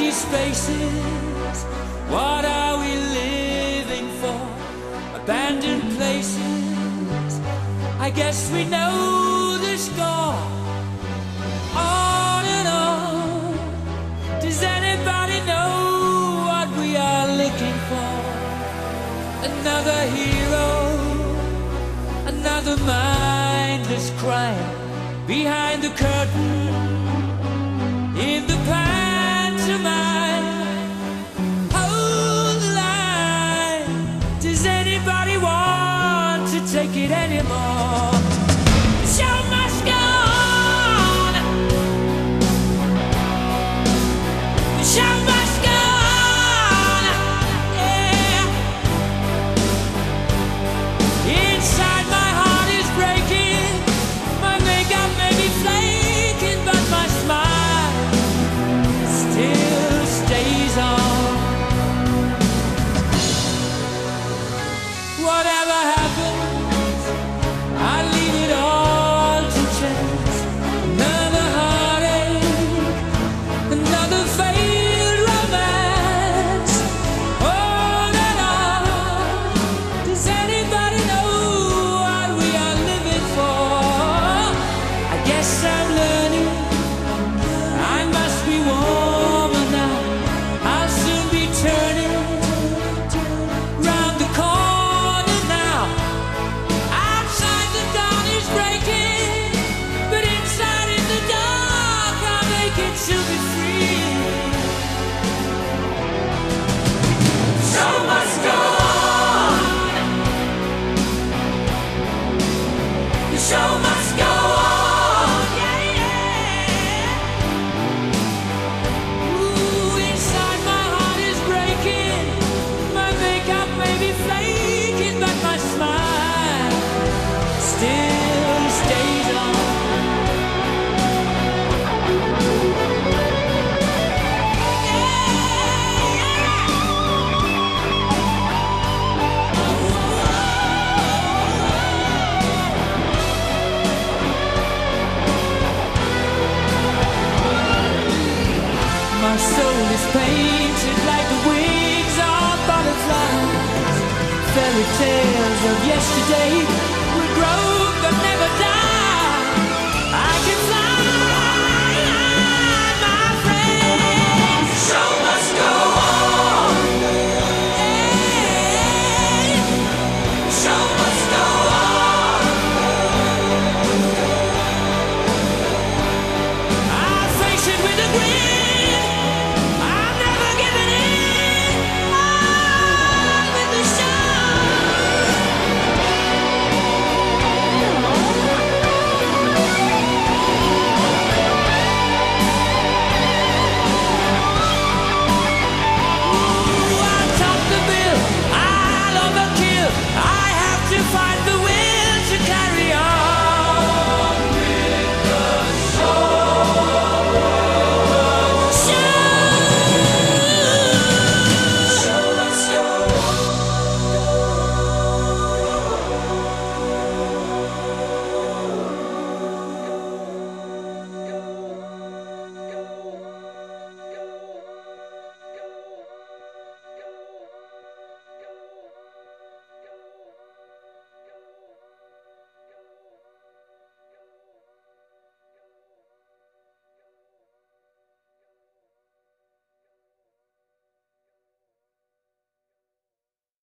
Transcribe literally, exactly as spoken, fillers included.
empty spaces. What are we living for? Abandoned places. I guess we know the score. On and on. Does anybody know what we are looking for? Another hero, another mindless crime behind the curtain in the pantomime. Hold the line. Does anybody want to take it anymore? The show must go on. The show must go on. Yeah. Inside my heart is breaking. My makeup may be flaking, but my smile still stays on. Whatever happens, I leave it all to chance. Another heartache, another failed romance. On and on. Does anybody know what we are living for? I guess I'm learning. I must be warmer now. I'll soon be turning round the corner now. Outside the dawn is breaking, but inside in the dark I'll make it to be free. Show must go on. The show must go on. Yeah, yeah. Ooh, inside my heart is breaking. My makeup may be flaking, but my smile still stays on. My soul is painted like the wings of butterflies. Fairy tales of yesterday